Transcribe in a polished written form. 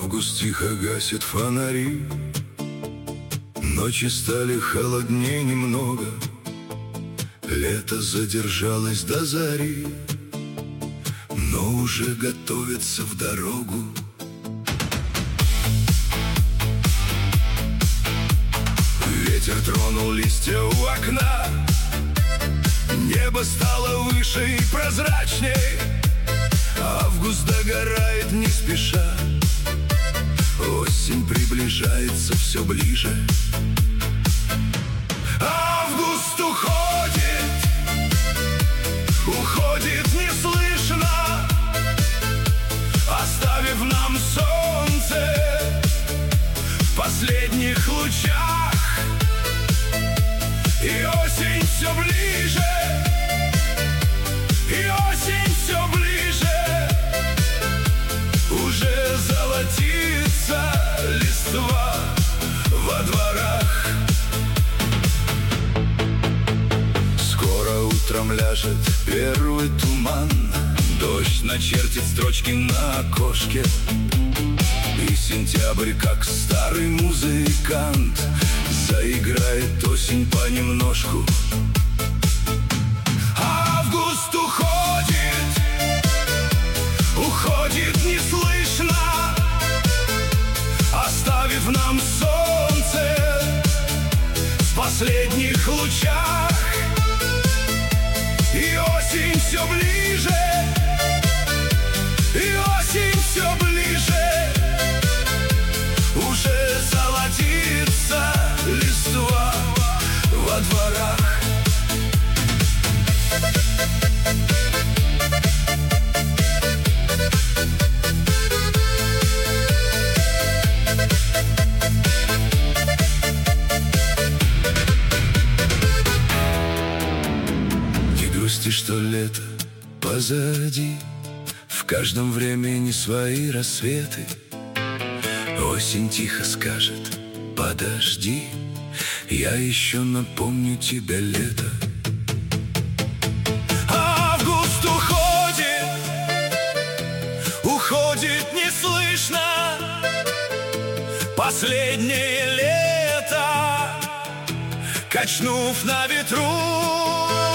Август тихо гасит фонари, ночи стали холоднее немного, лето задержалось до зари, но уже готовится в дорогу. Ветер тронул листья у окна, небо стало выше и прозрачней. Август догорает не спеша, осень приближается все ближе. Август уходит, уходит неслышно, оставив нам солнце в последних лучах. И осень все ближе, и осень все ближе. Уже золотится листва во дворах. Скоро утром ляжет первый туман, дождь начертит строчки на окошке, и сентябрь, как старый музыкант, заиграет осень понемножку. Август уходит, уходит неслышно, оставив нам солнце в последних лучах. И осень все ближе, и осень все ближе. Уже золотится листва во дворах. Не грусти, что лето позади, в каждом времени свои рассветы. Осень тихо скажет: подожди, я еще напомню тебе лето. Август уходит, уходит неслышно, последнее лето, качнув на ветру.